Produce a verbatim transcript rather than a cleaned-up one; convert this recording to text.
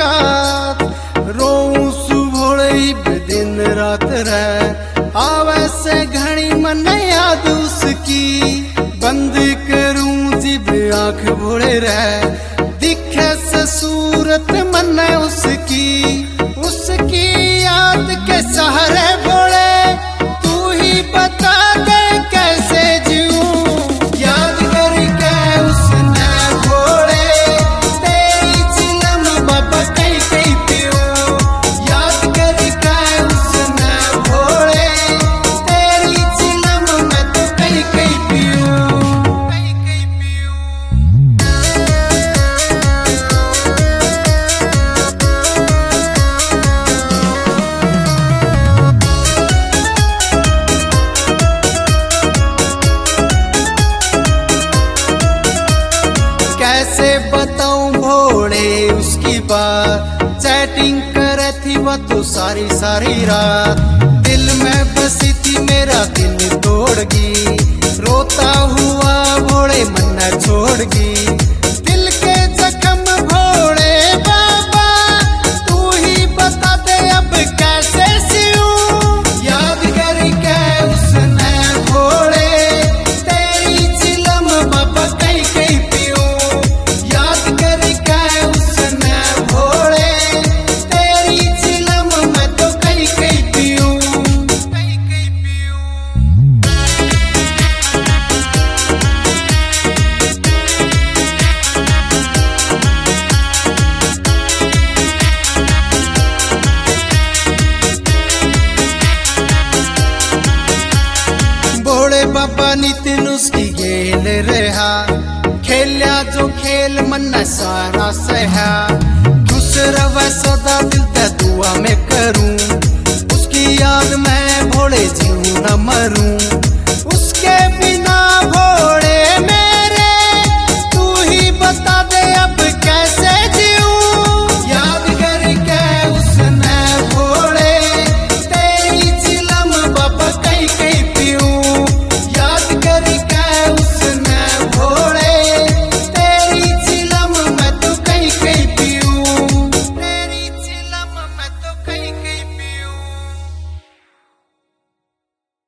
रात रोऊं सुभोड़े दिन रात रह आवे से घड़ी मन याद उसकी बंद करूं जिब आंख भोड़े रह दिखे से सूरत मन उसकी उसकी याद के सहारे भोड़े तू ही बता दे कैसे जीऊं याद करके उसने भोड़े तेरी चिलम बाबा कई कई पियो याद करके उसने भोड़े तेरी चिलम मैं तो कई कई पियो कई कई पियो। कैसे बताऊं भोड़े उसकी बात चैटिंग करे थी वो तो सारी सारी रात दिल में बसी थी मेरा दिल तोड़गी रोता हुआ भोड़े मन न छोड़गी दिल के जख्म भोड़े बाबा तू ही बता दे अब कैसे सियूं याद करके उसने भोड़े तेरी चिलम बाबा कई कई पियो याद करके उसने भोड़े तेरी चिलम मैं तो कई कई पियो कई कई पियो। भोड़े बाबा नितिन उसकी गेल रहा खेलिया जो खेल मन सारा सहा दूसरा वह सदा दिल ते दुआ में करूं उसकी याद में भोड़े जीऊं न मरूं उसके